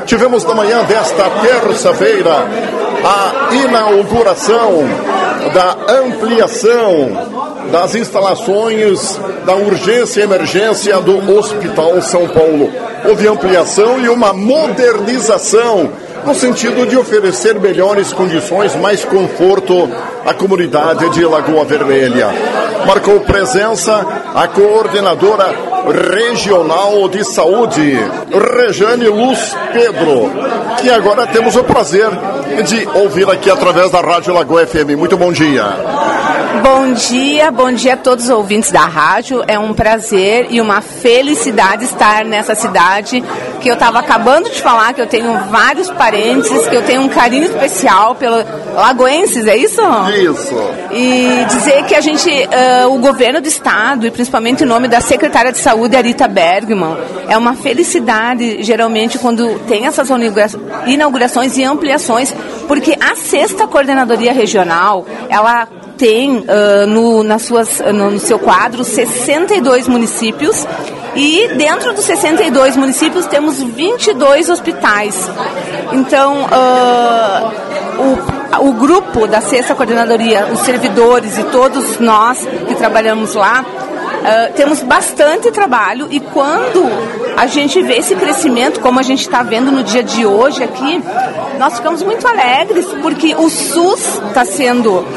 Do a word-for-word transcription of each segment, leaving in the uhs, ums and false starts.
tivemos na manhã desta terça-feira a inauguração da ampliação das instalações da urgência e emergência do Hospital São Paulo. Houve ampliação e uma modernização no sentido de oferecer melhores condições, mais conforto à comunidade de Lagoa Vermelha. Marcou presença a coordenadora regional de saúde, Rejane Luz Pedro, que agora temos o prazer de ouvir aqui através da Rádio Lagoa F M. Muito bom dia. Bom dia, bom dia a todos os ouvintes da rádio. É um prazer e uma felicidade estar nessa cidade que eu estava acabando de falar, que eu tenho vários parentes, que eu tenho um carinho especial pelos lagoenses, é isso? Isso. E dizer que a gente, uh, o governo do estado, e principalmente em nome da secretária de saúde, Arita Bergman, é uma felicidade, geralmente, quando tem essas inaugurações e ampliações, porque a sexta coordenadoria regional, ela tem uh, no, nas suas, no, no seu quadro sessenta e dois municípios e dentro dos sessenta e dois municípios temos vinte e dois hospitais. Então, uh, o, o grupo da sexta coordenadoria, os servidores e todos nós que trabalhamos lá, uh, temos bastante trabalho e quando a gente vê esse crescimento, como a gente está vendo no dia de hoje aqui, nós ficamos muito alegres porque o SUS está sendo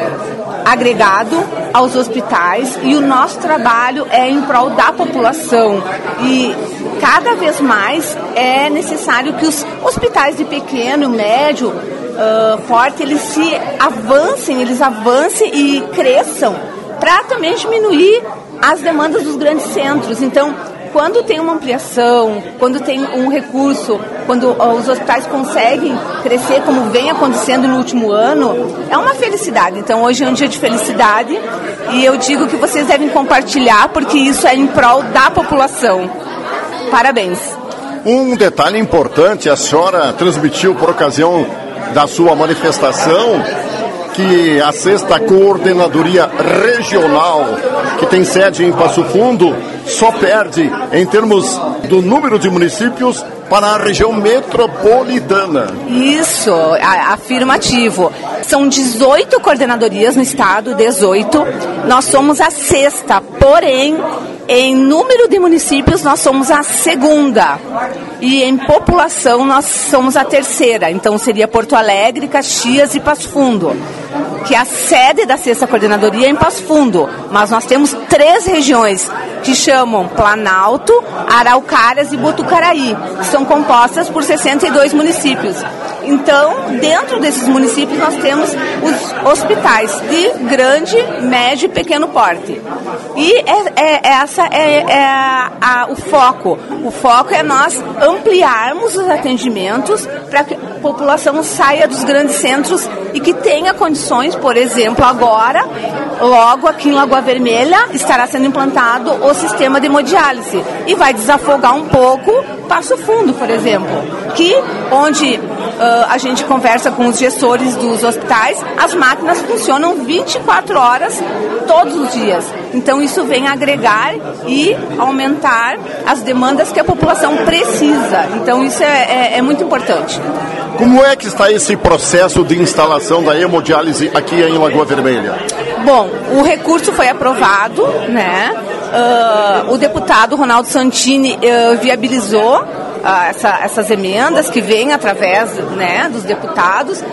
agregado aos hospitais e o nosso trabalho é em prol da população e cada vez mais é necessário que os hospitais de pequeno, médio, uh, porte, eles se avancem, eles avancem e cresçam para também diminuir as demandas dos grandes centros. Então, quando tem uma ampliação, quando tem um recurso, quando os hospitais conseguem crescer como vem acontecendo no último ano, é uma felicidade. Então hoje é um dia de felicidade e eu digo que vocês devem compartilhar porque isso é em prol da população. Parabéns. Um detalhe importante, a senhora transmitiu por ocasião da sua manifestação que a sexta coordenadoria regional, que tem sede em Passo Fundo, só perde em termos do número de municípios para a região metropolitana. Isso, a, afirmativo. São dezoito coordenadorias no estado, dezoito. Nós somos a sexta, porém, em número de municípios, nós somos a segunda. E em população, nós somos a terceira. Então, seria Porto Alegre, Caxias e Passo Fundo. Que a sede da sexta coordenadoria é em Passo Fundo. Mas nós temos três regiões que chamam Planalto, Araucárias e Botucaraí, que são compostas por sessenta e dois municípios. Então, dentro desses municípios, nós temos os hospitais de grande, médio e pequeno porte. E é, é, essa é, é a, a, o foco. O foco é nós ampliarmos os atendimentos para que a população saia dos grandes centros e que tenha condições, por exemplo, agora, logo aqui em Lagoa Vermelha, estará sendo implantado o sistema de hemodiálise e vai desafogar um pouco Passo Fundo, por exemplo, que onde uh, a gente conversa com os gestores dos hospitais, as máquinas funcionam vinte e quatro horas todos os dias. Então isso vem agregar e aumentar as demandas que a população precisa. Então isso é, é, é muito importante. Como é que está esse processo de instalação da hemodiálise aqui em Lagoa Vermelha? Bom, o recurso foi aprovado, né? Uh, o deputado Ronaldo Santini uh, viabilizou uh, essa, essas emendas que vêm através, né, dos deputados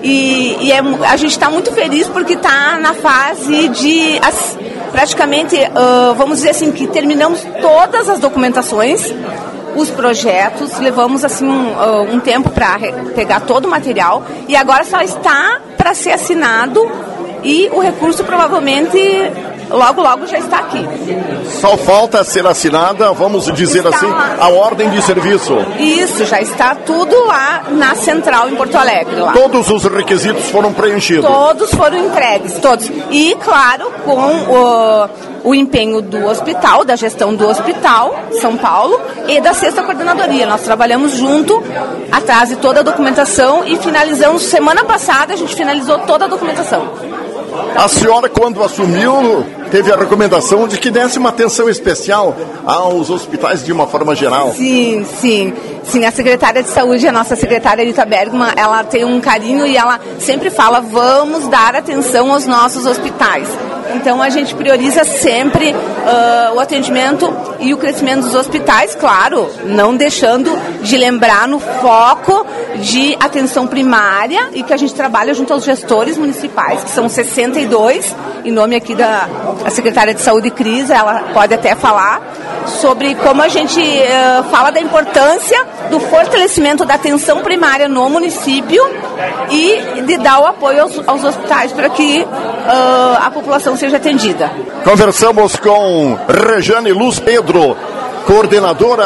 e, e é, a gente está muito feliz porque está na fase de as, praticamente, uh, vamos dizer assim, que terminamos todas as documentações, os projetos, levamos assim um, uh, um tempo para pegar todo o material e agora só está para ser assinado e o recurso provavelmente logo, logo já está aqui. Só falta ser assinada, vamos dizer está assim, lá. A ordem de serviço. Isso, já está tudo lá na central em Porto Alegre. Lá. Todos os requisitos foram preenchidos? Todos foram entregues, todos. E, claro, com o, o empenho do hospital, da gestão do hospital, São Paulo, e da sexta coordenadoria. Nós trabalhamos junto, atrás de toda a documentação e finalizamos, semana passada a gente finalizou toda a documentação. A senhora, quando assumiu, teve a recomendação de que desse uma atenção especial aos hospitais de uma forma geral. Sim, sim. Sim, a secretária de saúde, a nossa secretária Arita Bergman, ela tem um carinho e ela sempre fala, vamos dar atenção aos nossos hospitais. Então a gente prioriza sempre uh, o atendimento e o crescimento dos hospitais, claro, não deixando de lembrar no foco de atenção primária e que a gente trabalha junto aos gestores municipais, que são sessenta e dois, em nome aqui da a secretária de saúde Cris, ela pode até falar sobre como a gente uh, fala da importância do fortalecimento da atenção primária no município e de dar o apoio aos, aos hospitais para que uh, a população seja atendida. Conversamos com Rejane Luz Pedro, coordenadora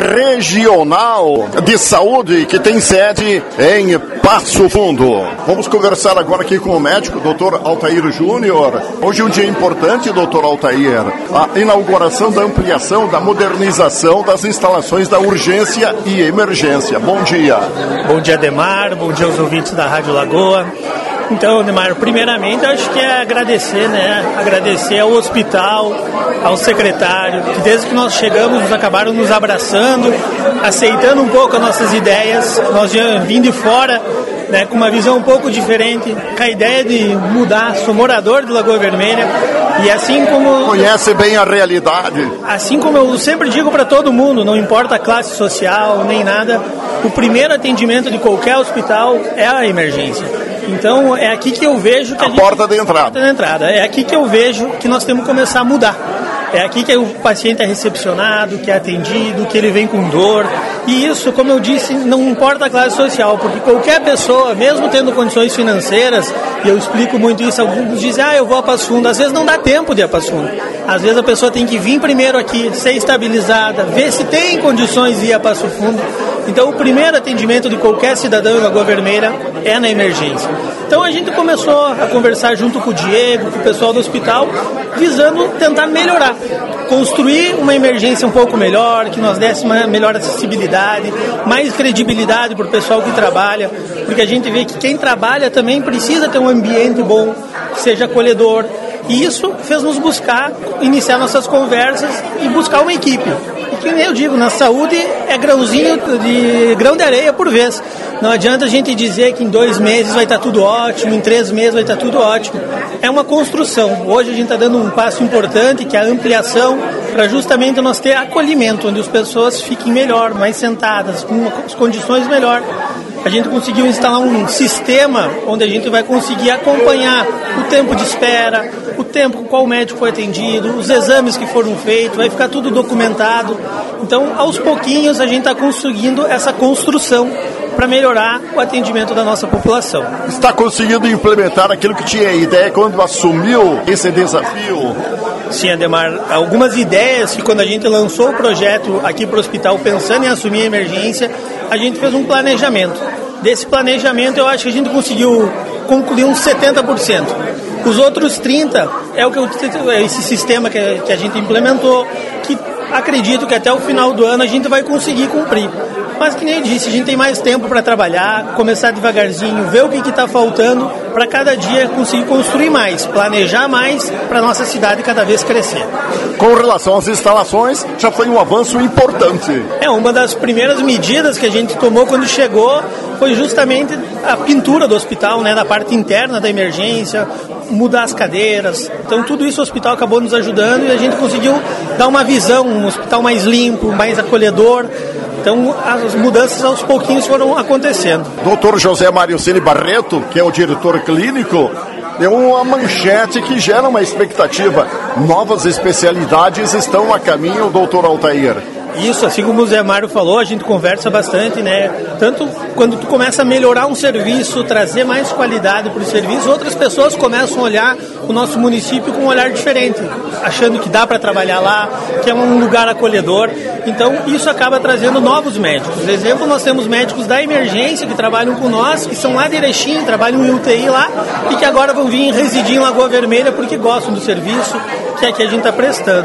regional de saúde, que tem sede em Passo Fundo. Vamos conversar agora aqui com o médico, doutor Altair Júnior. Hoje é um dia importante, doutor Altair, a inauguração da ampliação, da modernização das instalações da urgência e emergência. Bom dia. Bom dia, Ademar. Bom dia aos ouvintes da Rádio Lagoa. Então, Neymar, primeiramente eu acho que é agradecer, né? Agradecer ao hospital, ao secretário, que desde que nós chegamos, nos acabaram nos abraçando, aceitando um pouco as nossas ideias. Nós já vim de fora, né, com uma visão um pouco diferente, com a ideia de mudar. Sou morador de Lagoa Vermelha e assim como... Conhece bem a realidade. Assim como eu sempre digo para todo mundo, não importa a classe social nem nada, o primeiro atendimento de qualquer hospital é a emergência. Então é aqui que eu vejo que a, a gente... porta de entrada. porta de entrada. É aqui que eu vejo que nós temos que começar a mudar. É aqui que o paciente é recepcionado, que é atendido, que ele vem com dor. E isso, como eu disse, não importa a classe social, porque qualquer pessoa, mesmo tendo condições financeiras, e eu explico muito isso, alguns dizem, ah, eu vou a Passo Fundo. Às vezes não dá tempo de ir a Passo Fundo. Às vezes a pessoa tem que vir primeiro aqui, ser estabilizada, ver se tem condições de ir a Passo Fundo. Então o primeiro atendimento de qualquer cidadão em Lagoa Vermelha é na emergência. Então a gente começou a conversar junto com o Diego, com o pessoal do hospital, visando tentar melhorar, construir uma emergência um pouco melhor, que nós desse uma melhor acessibilidade, mais credibilidade para o pessoal que trabalha, porque a gente vê que quem trabalha também precisa ter um ambiente bom, que seja acolhedor. E isso fez nos buscar, iniciar nossas conversas e buscar uma equipe. E que nem eu digo, na saúde é grãozinho de grão de areia por vez. Não adianta a gente dizer que em dois meses vai estar tudo ótimo, em três meses vai estar tudo ótimo. É uma construção. Hoje a gente está dando um passo importante, que é a ampliação, para justamente nós ter acolhimento, onde as pessoas fiquem melhor, mais sentadas, com as condições melhor. A gente conseguiu instalar um sistema onde a gente vai conseguir acompanhar o tempo de espera, o tempo com qual o médico foi atendido, os exames que foram feitos, vai ficar tudo documentado. Então, aos pouquinhos, a gente está conseguindo essa construção para melhorar o atendimento da nossa população. Está conseguindo implementar aquilo que tinha ideia quando assumiu esse desafio? Sim, Ademar, algumas ideias que quando a gente lançou o projeto aqui para o hospital, pensando em assumir a emergência, a gente fez um planejamento. Desse planejamento eu acho que a gente conseguiu concluir uns setenta por cento. Os outros trinta por cento é o que eu, esse sistema que a gente implementou, que acredito que até o final do ano a gente vai conseguir cumprir. Mas que nem eu disse, a gente tem mais tempo para trabalhar, começar devagarzinho, ver o que está faltando, para cada dia conseguir construir mais, planejar mais para a nossa cidade cada vez crescer. Com relação às instalações, já foi um avanço importante. É, uma das primeiras medidas que a gente tomou quando chegou foi justamente a pintura do hospital, né, na parte interna da emergência, mudar as cadeiras. Então tudo isso o hospital acabou nos ajudando e a gente conseguiu dar uma visão, um hospital mais limpo, mais acolhedor. Então, as mudanças aos pouquinhos foram acontecendo. doutor José Mário Ceni Barreto, que é o diretor clínico, deu uma manchete que gera uma expectativa. Novas especialidades estão a caminho, doutor Altair. Isso, assim como o Zé Mário falou, a gente conversa bastante, né? Tanto quando tu começa a melhorar um serviço, trazer mais qualidade para o serviço, outras pessoas começam a olhar o nosso município com um olhar diferente, achando que dá para trabalhar lá, que é um lugar acolhedor. Então, isso acaba trazendo novos médicos. Por exemplo, nós temos médicos da emergência que trabalham com nós, que são lá de Erechim, trabalham em U T I lá, e que agora vão vir residir em Lagoa Vermelha porque gostam do serviço que aqui a gente está prestando.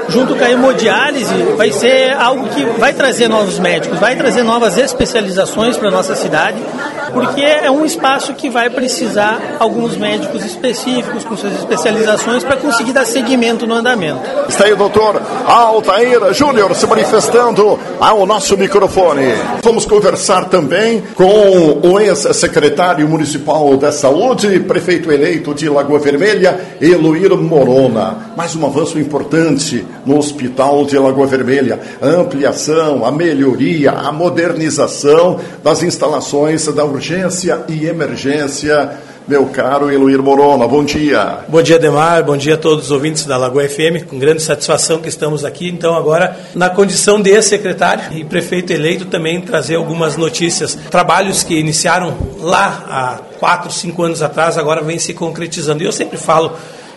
junto com a hemodiálise, vai ser algo que vai trazer novos médicos, vai trazer novas especializações para a nossa cidade, porque é um espaço que vai precisar alguns médicos específicos com suas especializações para conseguir dar seguimento no andamento. Está aí o doutor Altair Júnior se manifestando ao nosso microfone. Vamos conversar também com o ex-secretário municipal da Saúde, prefeito eleito de Lagoa Vermelha, Eloir Morona. Mais um avanço importante no Hospital de Lagoa Vermelha, a ampliação, a melhoria, a modernização das instalações da urgência e emergência. Meu caro Eloir Morona, bom dia. Bom dia, Ademar, bom dia a todos os ouvintes da Lagoa F M, com grande satisfação que estamos aqui, então agora na condição de ex-secretário e prefeito eleito também trazer algumas notícias, trabalhos que iniciaram lá há quatro, cinco anos atrás, agora vem se concretizando. E eu sempre falo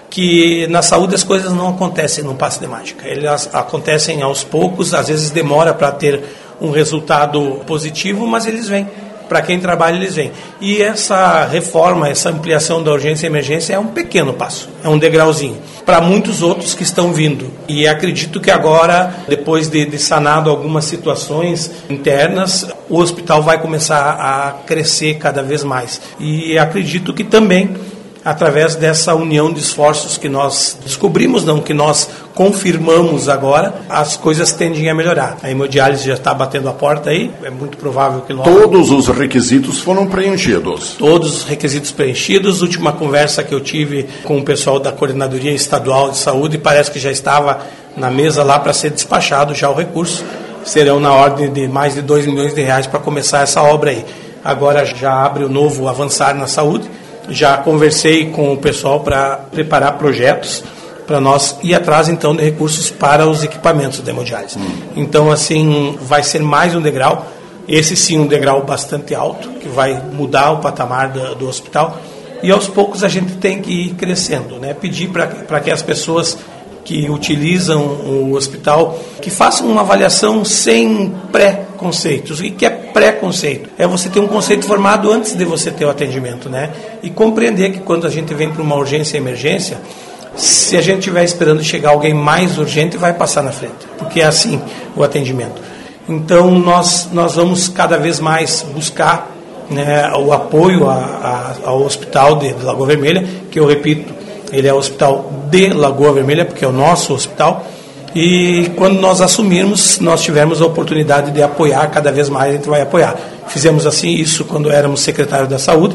que na saúde as coisas não acontecem num passe de mágica, elas acontecem aos poucos, às vezes demora para ter um resultado positivo, mas eles vêm. Para quem trabalha, eles vêm. E essa reforma, essa ampliação da urgência e emergência é um pequeno passo, é um degrauzinho, para muitos outros que estão vindo. E acredito que agora, depois de, de sanado algumas situações internas, o hospital vai começar a crescer cada vez mais. E acredito que também, através dessa união de esforços que nós descobrimos, não, que nós confirmamos agora, as coisas tendem a melhorar. A hemodiálise já está batendo a porta aí, é muito provável que logo... Todos os requisitos foram preenchidos. Todos os requisitos preenchidos. Última conversa que eu tive com o pessoal da Coordenadoria Estadual de Saúde, parece que já estava na mesa lá para ser despachado já o recurso. Serão na ordem de mais de dois milhões de reais para começar essa obra aí. Agora já abre o novo Avançar na Saúde. Já conversei com o pessoal para preparar projetos para nós ir atrás, então, de recursos para os equipamentos da hemodiálise. Hum. Então, assim, vai ser mais um degrau, esse sim um degrau bastante alto, que vai mudar o patamar do, do hospital, e aos poucos a gente tem que ir crescendo, né? Pedir para que as pessoas que utilizam o hospital, que façam uma avaliação sem pré-conceitos. E que é pré-conceito? É você ter um conceito formado antes de você ter o atendimento, né? E compreender que quando a gente vem para uma urgência e emergência, se a gente estiver esperando chegar alguém mais urgente, vai passar na frente, porque é assim o atendimento. Então, nós, nós vamos cada vez mais buscar, né, o apoio a, a, ao hospital de, de Lagoa Vermelha, que eu repito, ele é o hospital de Lagoa Vermelha, porque é o nosso hospital, e quando nós assumirmos, nós tivermos a oportunidade de apoiar, cada vez mais a gente vai apoiar. Fizemos assim isso quando éramos secretário da Saúde,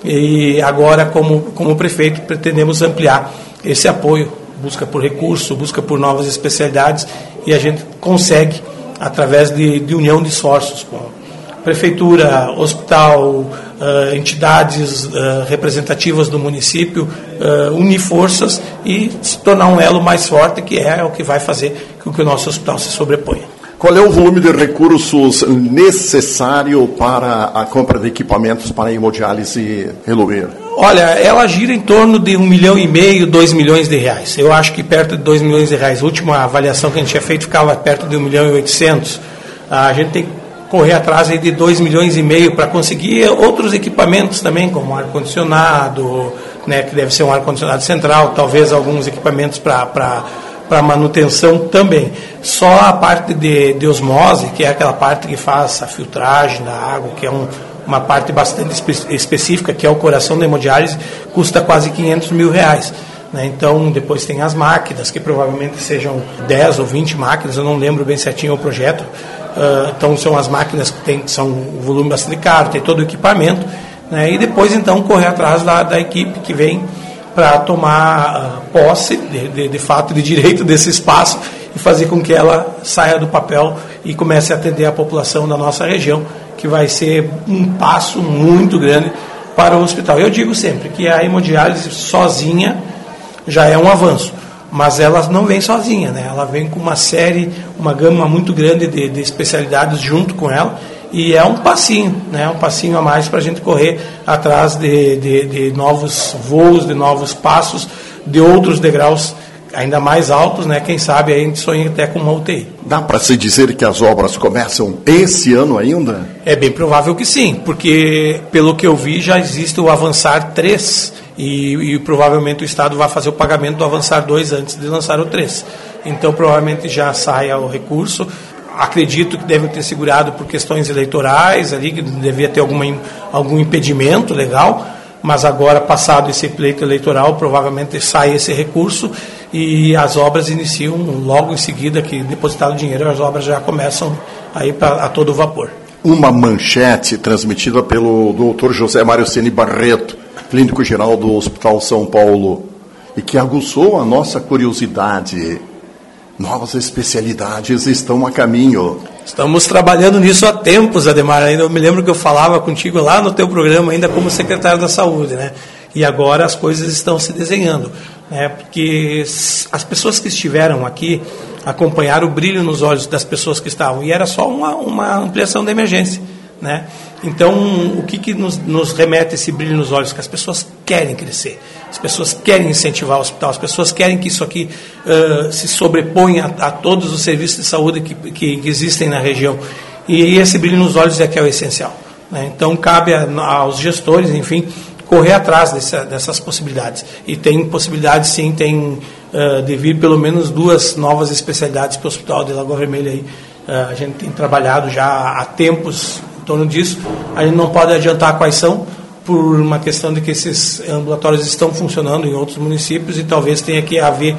e agora, como, como prefeito, pretendemos ampliar esse apoio, busca por recurso, busca por novas especialidades, e a gente consegue, através de, de união de esforços com prefeitura, hospital, uh, entidades uh, representativas do município, uh, unir forças e se tornar um elo mais forte, que é o que vai fazer com que o nosso hospital se sobreponha. Qual é o volume de recursos necessário para a compra de equipamentos para a hemodiálise, Eloir? Olha, ela gira em torno de um milhão e meio, dois milhões de reais. Eu acho que perto de dois milhões de reais. A última avaliação que a gente tinha feito ficava perto de um milhão e oitocentos. A gente tem que correr atrás aí de dois milhões e meio para conseguir outros equipamentos também, como ar-condicionado, né, que deve ser um ar-condicionado central, talvez alguns equipamentos para para manutenção também. Só a parte de, de osmose, que é aquela parte que faz a filtragem da água, que é um, uma parte bastante espe- específica, que é o coração da hemodiálise, custa quase quinhentos mil reais. Né? Então, depois tem as máquinas, que provavelmente sejam dez ou vinte máquinas, eu não lembro bem certinho o projeto. Uh, então, são as máquinas que, tem, que são um volume bastante caro, tem todo o equipamento. Né? E depois, então, correr atrás da, da equipe que vem para tomar uh, posse, de, de, de fato, de direito desse espaço e fazer com que ela saia do papel e comece a atender a população da nossa região, que vai ser um passo muito grande para o hospital. Eu digo sempre que a hemodiálise sozinha já é um avanço, mas ela não vem sozinha, né? Ela vem com uma série, uma gama muito grande de, de especialidades junto com ela, e é um passinho, né? Um passinho a mais para a gente correr atrás de, de, de novos voos, de novos passos, de outros degraus ainda mais altos, né? Quem sabe a gente sonha até com uma U T I. Dá para se dizer que as obras começam esse ano ainda? É bem provável que sim, porque pelo que eu vi já existe o Avançar três e, e provavelmente o Estado vai fazer o pagamento do Avançar dois antes de lançar o três. então provavelmente já saia o recurso. Acredito que deve ter segurado por questões eleitorais, ali, que devia ter alguma, algum impedimento legal, mas agora, passado esse pleito eleitoral, provavelmente sai esse recurso e as obras iniciam logo em seguida que depositado o dinheiro, as obras já começam aí pra, a todo vapor. Uma manchete transmitida pelo doutor José Mário Ceni Barreto, clínico-geral do Hospital São Paulo, e que aguçou a nossa curiosidade. Novas especialidades estão a caminho. Estamos trabalhando nisso há tempos, Ademar. Ainda eu me lembro que eu falava contigo lá no teu programa, ainda como secretário da Saúde, né? E agora as coisas estão se desenhando, né? Porque as pessoas que estiveram aqui acompanharam o brilho nos olhos das pessoas que estavam, e era só uma, uma ampliação da emergência, né? Então, o que, que nos, nos remete esse brilho nos olhos? Que as pessoas querem crescer, as pessoas querem incentivar o hospital, as pessoas querem que isso aqui uh, se sobreponha a, a todos os serviços de saúde que, que, que existem na região. E esse brilho nos olhos é que é o essencial, né? Então, cabe a, aos gestores, enfim, correr atrás dessa, dessas possibilidades. E tem possibilidade, sim, tem uh, de vir pelo menos duas novas especialidades para o Hospital de Lagoa Vermelha. Aí. Uh, a gente tem trabalhado já há tempos em torno disso. A gente não pode adiantar quais são, por uma questão de que esses ambulatórios estão funcionando em outros municípios e talvez tenha que haver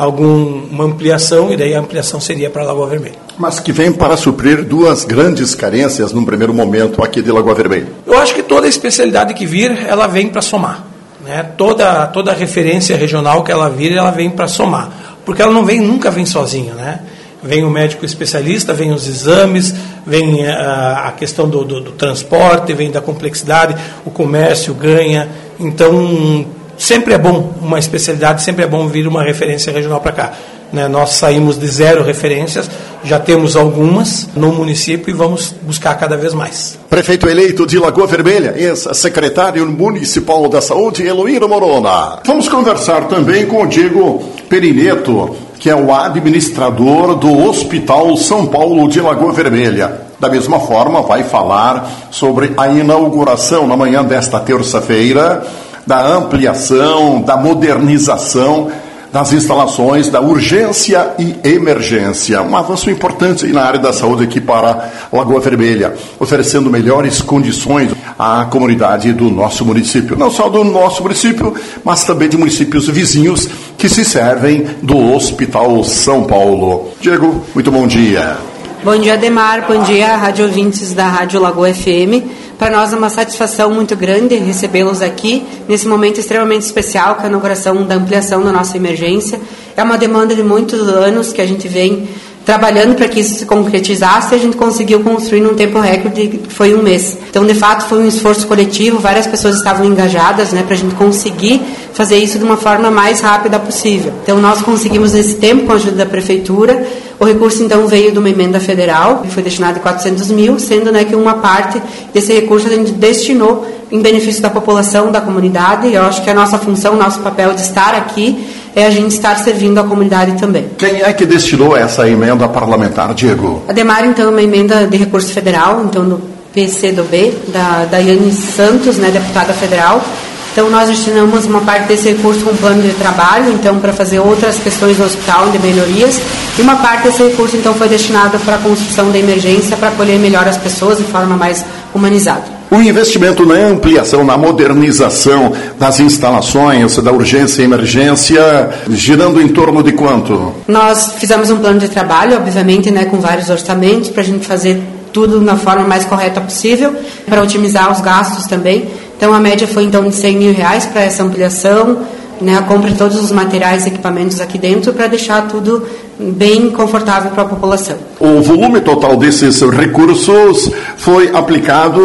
alguma ampliação, e daí a ampliação seria para Lagoa Vermelha. Mas que vem para suprir duas grandes carências num primeiro momento aqui de Lagoa Vermelha. Eu acho que toda especialidade que vir, ela vem para somar, né? Toda, toda referência regional que ela vir, ela vem para somar, porque ela não vem, nunca vem sozinha, né? Vem o médico especialista, vem os exames, vem a, a questão do, do, do transporte, vem da complexidade, o comércio ganha. Então, sempre é bom uma especialidade, sempre é bom vir uma referência regional para cá, né? Nós saímos de zero referências, já temos algumas no município e vamos buscar cada vez mais. Prefeito eleito de Lagoa Vermelha, ex-secretário municipal da Saúde, Eloíno Morona. Vamos conversar também com o Diego Perineto, que é o administrador do Hospital São Paulo de Lagoa Vermelha. Da mesma forma, vai falar sobre a inauguração na manhã desta terça-feira, da ampliação, da modernização das instalações da urgência e emergência. Um avanço importante na área da saúde aqui para Lagoa Vermelha, oferecendo melhores condições à comunidade do nosso município. Não só do nosso município, mas também de municípios vizinhos que se servem do Hospital São Paulo. Diego, muito bom dia. Bom dia, Ademar. Bom dia, rádio ouvintes da Rádio Lagoa F M. Para nós é uma satisfação muito grande recebê-los aqui, nesse momento extremamente especial, que é a inauguração da ampliação da nossa emergência. É uma demanda de muitos anos que a gente vem trabalhando para que isso se concretizasse, e a gente conseguiu construir num tempo recorde, que foi um mês. Então, de fato, foi um esforço coletivo, várias pessoas estavam engajadas, né, para a gente conseguir fazer isso de uma forma mais rápida possível. Então, nós conseguimos nesse tempo, com a ajuda da Prefeitura. O recurso, então, veio de uma emenda federal, que foi destinado a quatrocentos mil, sendo, né, que uma parte desse recurso a gente destinou em benefício da população, da comunidade. E eu acho que a nossa função, o nosso papel de estar aqui é a gente estar servindo a comunidade também. Quem é que destinou essa emenda parlamentar, Diego? Ademar, então, uma emenda de recurso federal, então, do P C do B, da Daiane Santos, né, deputada federal. Então, nós destinamos uma parte desse recurso com um plano de trabalho, então, para fazer outras questões no hospital, de melhorias, e uma parte desse recurso, então, foi destinado para a construção da emergência, para acolher melhor as pessoas de forma mais humanizada. O investimento na ampliação, na modernização das instalações da urgência e emergência, girando em torno de quanto? Nós fizemos um plano de trabalho, obviamente, né, com vários orçamentos, para a gente fazer tudo na forma mais correta possível, para otimizar os gastos também. Então, a média foi, então, de cem mil reais para essa ampliação, né, a compra de todos os materiais e equipamentos aqui dentro, para deixar tudo bem confortável para a população. O volume total desses recursos foi aplicado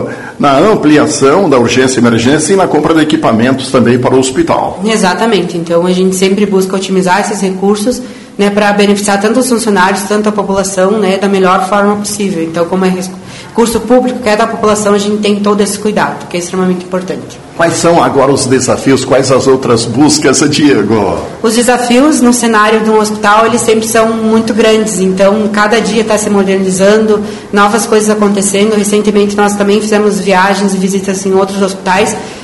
na ampliação da urgência e emergência e na compra de equipamentos também para o hospital. Exatamente. Então, a gente sempre busca otimizar esses recursos, né, para beneficiar tanto os funcionários, tanto a população, né, da melhor forma possível. Então, como é recurso público, que é da população, a gente tem todo esse cuidado, que é extremamente importante. Quais são agora os desafios, quais as outras buscas, Diego? Os desafios no cenário de um hospital, eles sempre são muito grandes, então cada dia está se modernizando, novas coisas acontecendo. Recentemente nós também fizemos viagens e visitas em outros hospitais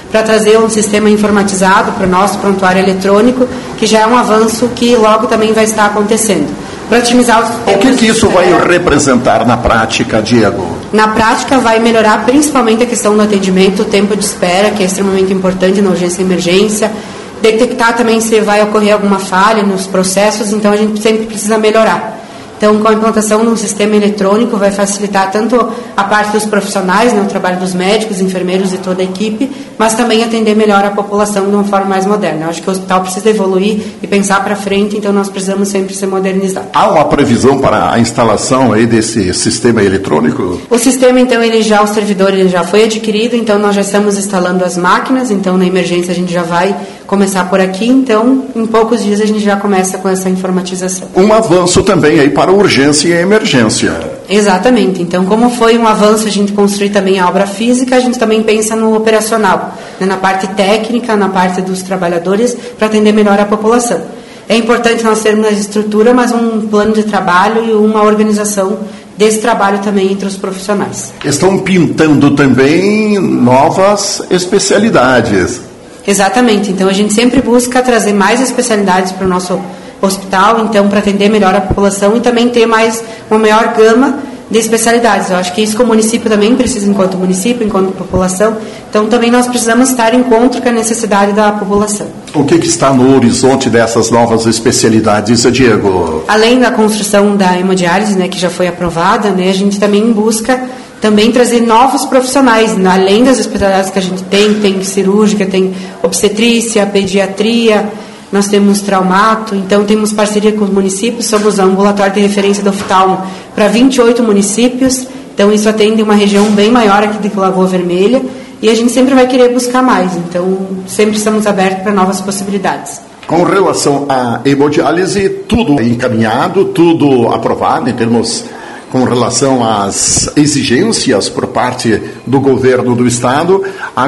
para trazer um sistema informatizado para o nosso prontuário eletrônico, que já é um avanço que logo também vai estar acontecendo. Para otimizar os tempos. O que, que isso vai representar na prática, Diego? Na prática vai melhorar principalmente a questão do atendimento, o tempo de espera, que é extremamente importante na urgência e emergência, detectar também se vai ocorrer alguma falha nos processos, então a gente sempre precisa melhorar. Então, com a implantação de um sistema eletrônico, vai facilitar tanto a parte dos profissionais, né, o trabalho dos médicos, enfermeiros e toda a equipe, mas também atender melhor a população de uma forma mais moderna. Eu acho que o hospital precisa evoluir e pensar para frente, então nós precisamos sempre se modernizar. Há uma previsão para a instalação aí desse sistema eletrônico? O sistema, então, ele já, o servidor ele já foi adquirido, então nós já estamos instalando as máquinas, então na emergência a gente já vai começar por aqui, então em poucos dias a gente já começa com essa informatização. Um avanço também aí para urgência e emergência. Exatamente, então como foi um avanço a gente construir também a obra física, a gente também pensa no operacional, né, na parte técnica, na parte dos trabalhadores, para atender melhor a população. É importante nós termos a estrutura, mas um plano de trabalho e uma organização desse trabalho também entre os profissionais. Estão pintando também novas especialidades. Exatamente, então a gente sempre busca trazer mais especialidades para o nosso hospital, então para atender melhor a população e também ter mais uma maior gama de especialidades. Eu acho que isso que o município também precisa enquanto município, enquanto população, então também nós precisamos estar em encontro com a necessidade da população. O que, que está no horizonte dessas novas especialidades, Diego? Além da construção da hemodiálise, né, que já foi aprovada, né, a gente também busca também trazer novos profissionais, né, além das especialidades que a gente tem, tem cirúrgica, tem obstetrícia, pediatria, nós temos traumato, então temos parceria com os municípios, somos o ambulatório de referência do oftalmo para vinte e oito municípios, então isso atende uma região bem maior aqui de Lagoa Vermelha, e a gente sempre vai querer buscar mais, então sempre estamos abertos para novas possibilidades. Com relação à hemodiálise, tudo encaminhado, tudo aprovado em termos com relação às exigências por parte do governo do estado,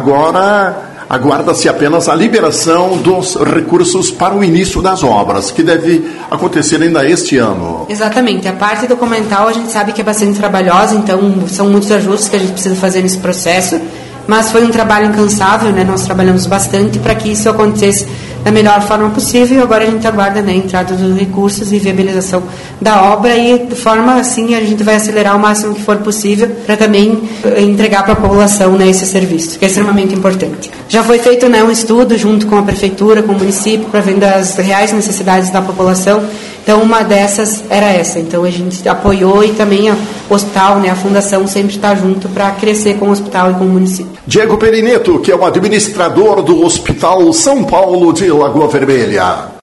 agora aguarda-se apenas a liberação dos recursos para o início das obras, que deve acontecer ainda este ano. Exatamente. A parte documental a gente sabe que é bastante trabalhosa, então são muitos ajustes que a gente precisa fazer nesse processo, mas foi um trabalho incansável, né? Nós trabalhamos bastante para que isso acontecesse da melhor forma possível, e agora a gente aguarda, né, a entrada dos recursos e viabilização da obra, e de forma assim a gente vai acelerar o máximo que for possível para também entregar para a população, né, esse serviço, que é extremamente importante. Já foi feito, né, um estudo junto com a prefeitura, com o município, para ver as reais necessidades da população, então uma dessas era essa, então a gente apoiou, e também o hospital, né, a fundação sempre está junto para crescer com o hospital e com o município. Diego Perineto, que é o administrador do Hospital São Paulo de Lagoa Vermelha.